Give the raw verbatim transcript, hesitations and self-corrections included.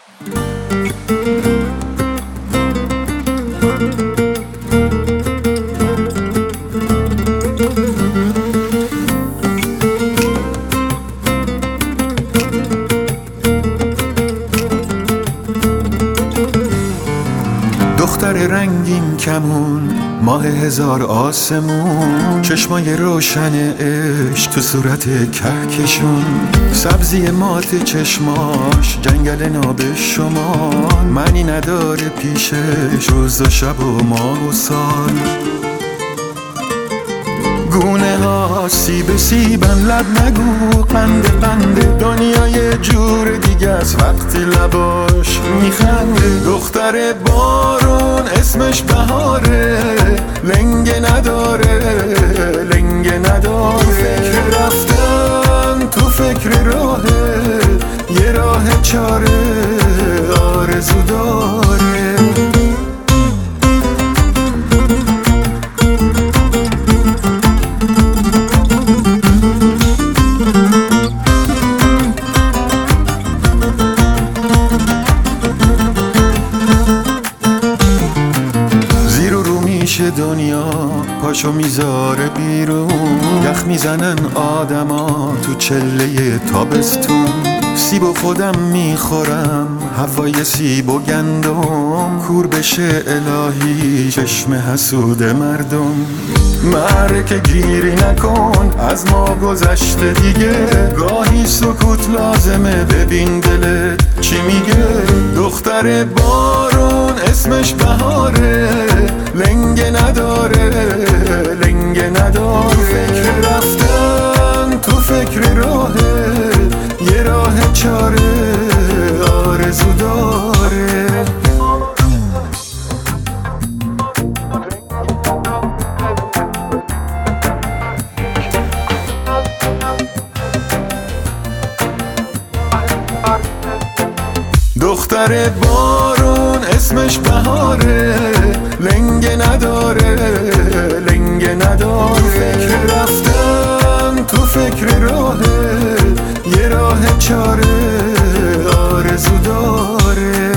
دختر رنگین کمون، ماه هزار آسمون، چشمای روشن عشق تو صورت کهکشون، سبزی مات چشماش جنگل ناب شمال، معنی نداره پیشش روز و شب و ماه و سال. گونه ها سیب سیبن، لب نگو قند قند، دنیا یه جور دیگه از وقتی لباش میخنده. دختر بارون اسمش بهاره، لنگه نداره لنگه نداره. فکر رفتن تو فکر راهه، یه راه چاره آرزو داره. دنیا پاشو میذاره بیرون، یخ میزنن آدما تو چله تابستون. سیب و خودم میخورم، هوای سیب و گندم، کور بشه الهی چشم حسود مردم. معرکه گیری نکن، از ما گذشته دیگه، گاهی سکوت لازمه ببین دلت چی میگه. دختر بارون اسمش بهاره، لنگه نداره لنگه نداره. فکر رفتن تو فکر راهه، یه راه چاره آرزو داره. دختر بارون اسمش بهاره، لنگه نداره لنگه نداره. فکر رفتن تو فکر راهه، یه راه چاره آرزو داره.